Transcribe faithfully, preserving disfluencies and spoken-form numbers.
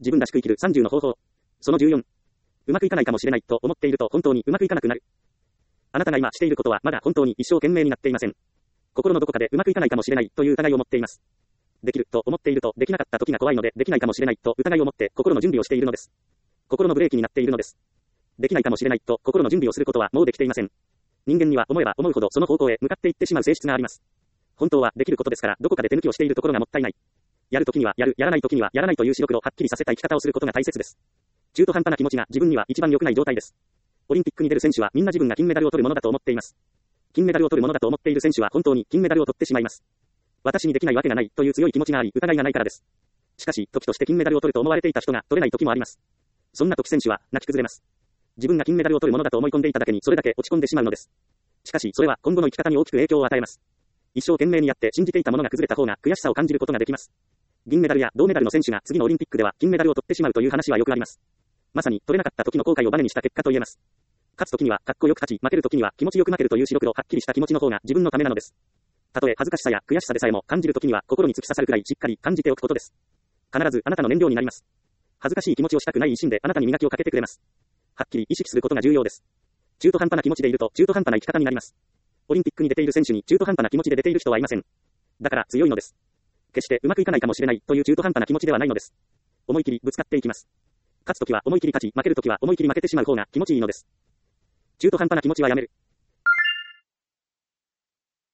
自分らしく生きるさんじゅうの方法。そのじゅうよん。うまくいかないかもしれないと思っていると本当にうまくいかなくなる。あなたが今していることはまだ本当に一生懸命になっていません。心のどこかでうまくいかないかもしれないという疑いを持っています。できると思っているとできなかった時が怖いのでできないかもしれないと疑いを持って心の準備をしているのです。心のブレーキになっているのです。できないかもしれないと心の準備をすることはもうできていません。人間には思えば思うほどその方向へ向かっていってしまう性質があります。本当はできることですからどこかで手抜きをしているところがもったいない。やるときにはやる、やらないときにはやらないという白黒はっきりさせた生き方をすることが大切です。中途半端な気持ちが自分には一番良くない状態です。オリンピックに出る選手はみんな自分が金メダルを取るものだと思っています。金メダルを取るものだと思っている選手は本当に金メダルを取ってしまいます。私にできないわけがないという強い気持ちがあり疑いがないからです。しかし時として金メダルを取ると思われていた人が取れない時もあります。そんな時選手は泣き崩れます。自分が金メダルを取るものだと思い込んでいただけにそれだけ落ち込んでしまうのです。しかしそれは今後の生き方に大きく影響を与えます。一生懸命にやって信じていたものが崩れた方が悔しさを感じることができます。銀メダルや銅メダルの選手が次のオリンピックでは金メダルを取ってしまうという話はよくあります。まさに取れなかった時の後悔をバネにした結果と言えます。勝つ時にはかっこよく勝ち、負ける時には気持ちよく負けるという白黒はっきりした気持ちの方が自分のためなのです。たとえ恥ずかしさや悔しさでさえも感じる時には心に突き刺さるくらいしっかり感じておくことです。必ずあなたの燃料になります。恥ずかしい気持ちをしたくない一心であなたに磨きをかけてくれます。はっきり意識することが重要です。中途半端な気持ちでいると中途半端な生き方になります。オリンピックに出ている選手に中途半端な気持ちで出ている人はいません。だから強いのです。決してうまくいかないかもしれないという中途半端な気持ちではないのです。思い切りぶつかっていきます。勝つときは思い切り勝ち、負けるときは思い切り負けてしまう方が気持ちいいのです。中途半端な気持ちはやめる。